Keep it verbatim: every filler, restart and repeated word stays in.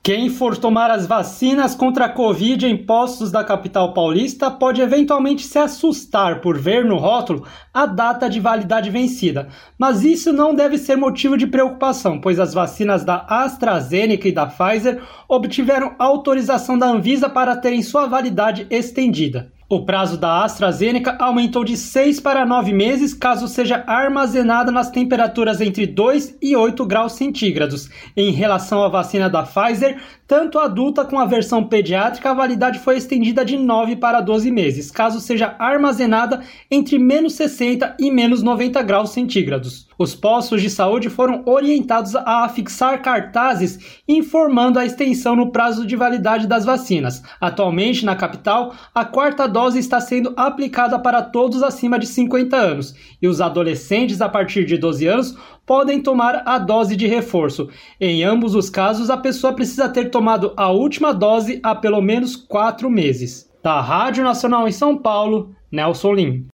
Quem for tomar as vacinas contra a Covid em postos da capital paulista pode eventualmente se assustar por ver no rótulo a data de validade vencida, mas isso não deve ser motivo de preocupação, pois as vacinas da AstraZeneca e da Pfizer obtiveram autorização da Anvisa para terem sua validade estendida. O prazo da AstraZeneca aumentou de seis para nove meses caso seja armazenada nas temperaturas entre dois e oito graus centígrados. Em relação à vacina da Pfizer, tanto adulta como a versão pediátrica, a validade foi estendida de nove para doze meses, caso seja armazenada entre menos sessenta e menos noventa graus centígrados. Os postos de saúde foram orientados a afixar cartazes informando a extensão no prazo de validade das vacinas. Atualmente, na capital, a quarta dose está sendo aplicada para todos acima de cinquenta anos e os adolescentes a partir de doze anos podem tomar a dose de reforço. Em ambos os casos, a pessoa precisa ter tomado a última dose há pelo menos quatro meses. Da Rádio Nacional em São Paulo, Nelson Lim.